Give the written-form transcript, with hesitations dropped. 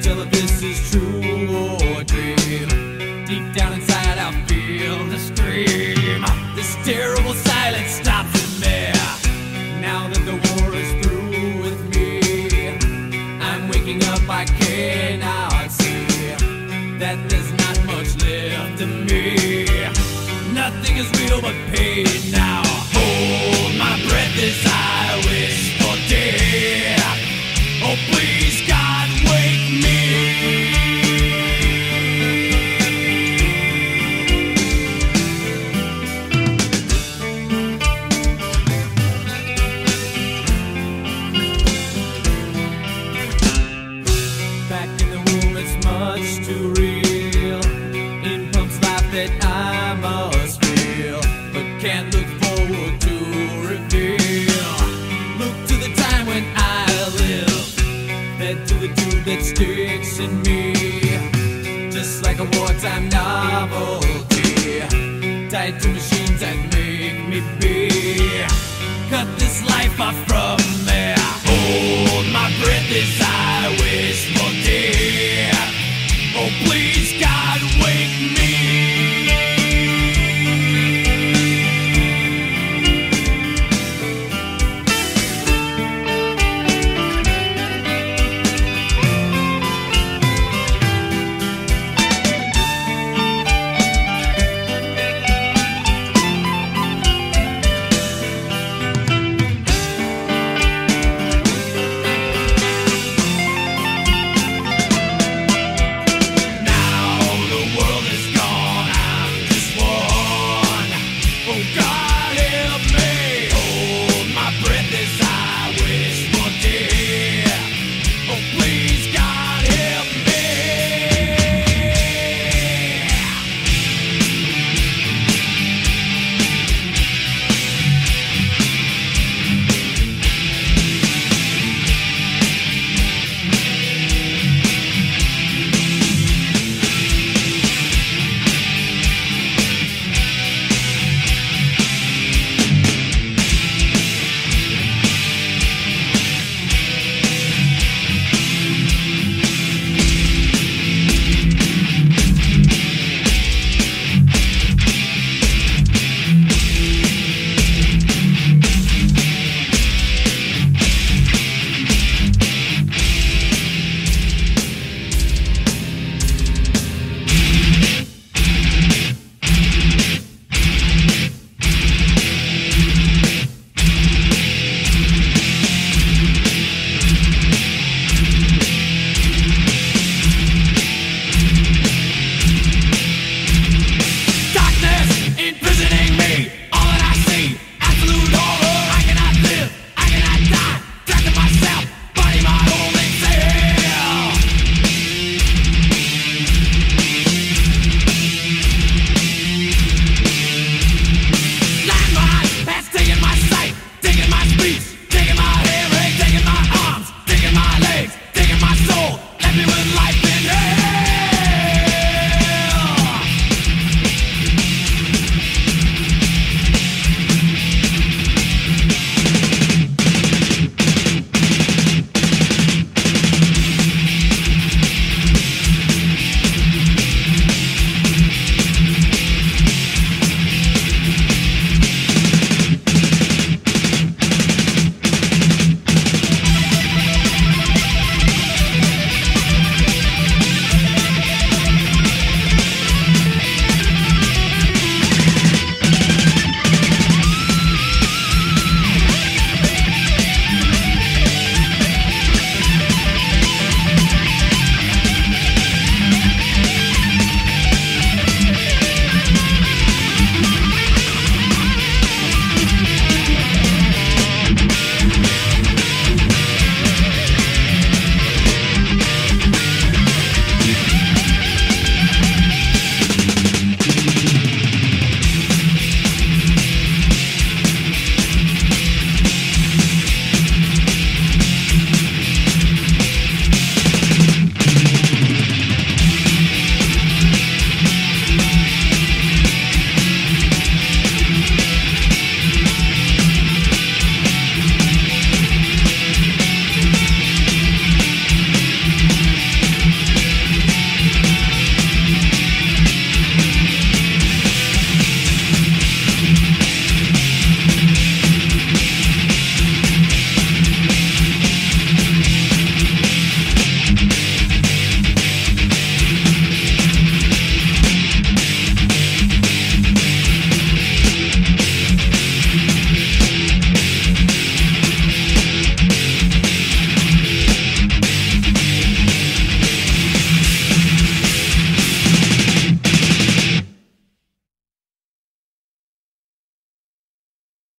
tell if this is true or a dream. Deep down inside I feel the scream. This terrible silence stops in there. Now that the war is through with me, I'm waking up, I cannot see that there's not much left of me. Nothing is real but pain now. Hold my breath as I wish for death. Oh please God, wake me. Back in the womb it's much too real. In pumps life that I must feel, but can't look forward to reveal. Look to the time when I live, fed to the tube that sticks in me, just like a wartime novelty, tied to machines that make me be. Cut this life off from me. Hold my breath as